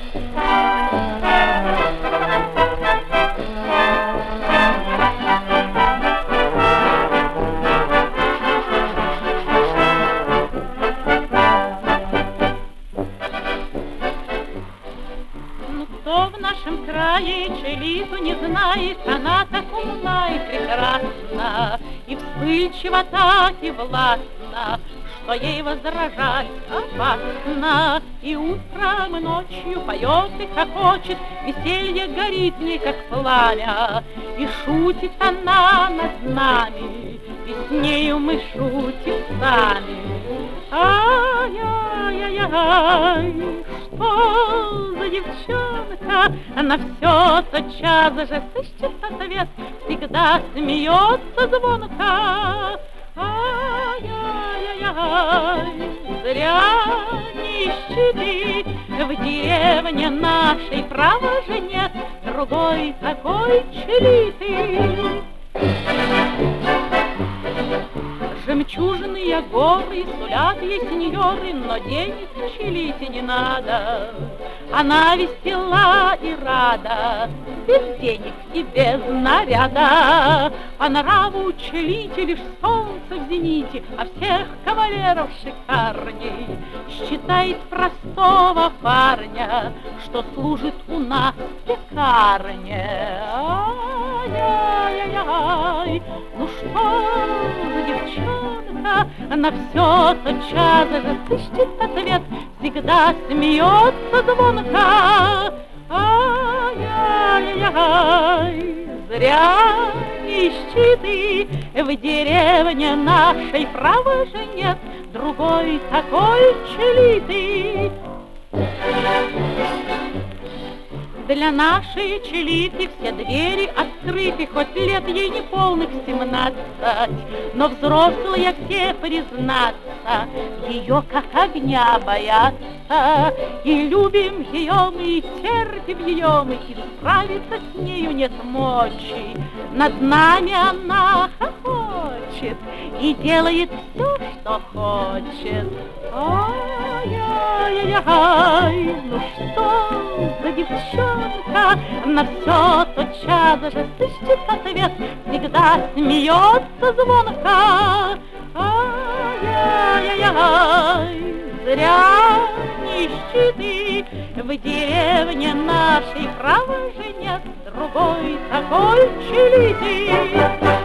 Кто в нашем крае Челиту не знает, она так умна и прекрасна, и вспыльчива так и властна, что ей возражать опасно. И утром, и ночью поет и хохочет, веселье горит в ней, как пламя, и шутит она над нами, и с нею мы шутим сами. Ай-яй-яй-яй, что за девчонка, она все тотчас же сыщет ответ, всегда смеется звонко. Ай-яй-яй-яй, зря нищеты в деревне нашей, право же нет другой такой Челиты. Жемчужные горы сулят ей сеньоры, но денег Челите не надо. Она весела и рада, без денег и без наряда. По нраву Челите лишь солнце в зените, а всех кавалеров шикарней. Считает простого парня, что служит у нас в пекарне. Ай-яй-яй-яй, ну что за девчонка, она все тотчас же сыщет ответ, всегда смеется звонко. Ай-яй-яй, зря нищеты в деревне нашей, право же нет другой такой Челиты. Для нашей Челиты все двери открыты, хоть лет ей не полных 17, но взрослые все, признаться, ее как огня боятся. И любим ее мы, и терпим ее мы, и справиться с нею нет мочи. Над нами она хохочет и делает все, что хочет. Ай-яй-яй, ну что за девчонка, на все тотчас же сыщет ответ, всегда смеется звонко. Ай-яй-яй, зря нищеты в деревне нашей, право же нет другой такой Челиты.